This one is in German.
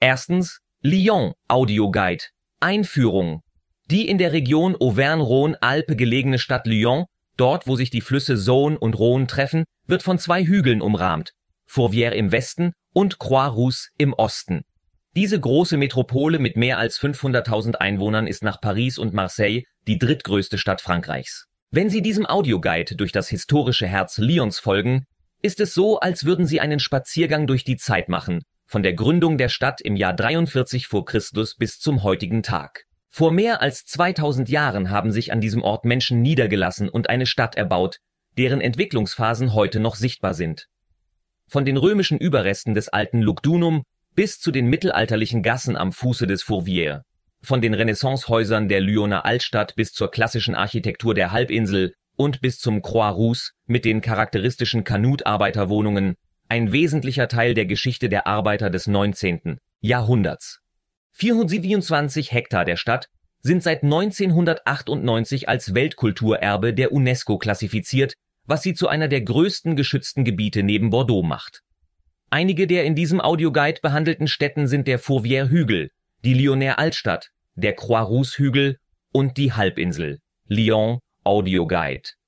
Erstens Lyon Audioguide. Einführung. Die in der Region Auvergne-Rhône-Alpes gelegene Stadt Lyon, dort wo sich die Flüsse Saône und Rhône treffen, wird von zwei Hügeln umrahmt, Fourvière im Westen und Croix-Rousse im Osten. Diese große Metropole mit mehr als 500.000 Einwohnern ist nach Paris und Marseille die drittgrößte Stadt Frankreichs. Wenn Sie diesem Audioguide durch das historische Herz Lyons folgen, ist es so, als würden Sie einen Spaziergang durch die Zeit machen, von der Gründung der Stadt im Jahr 43 vor Christus bis zum heutigen Tag. Vor mehr als 2000 Jahren haben sich an diesem Ort Menschen niedergelassen und eine Stadt erbaut, deren Entwicklungsphasen heute noch sichtbar sind. Von den römischen Überresten des alten Lugdunum bis zu den mittelalterlichen Gassen am Fuße des Fourvière, von den Renaissancehäusern der Lyoner Altstadt bis zur klassischen Architektur der Halbinsel und bis zum Croix-Rousse mit den charakteristischen Kanut-Arbeiterwohnungen, ein wesentlicher Teil der Geschichte der Arbeiter des 19. Jahrhunderts. 427 Hektar der Stadt sind seit 1998 als Weltkulturerbe der UNESCO klassifiziert, was sie zu einer der größten geschützten Gebiete neben Bordeaux macht. Einige der in diesem Audioguide behandelten Städten sind der Fourvière-Hügel, die Lyoner Altstadt, der Croix-Rousse-Hügel und die Halbinsel. Lyon Audioguide.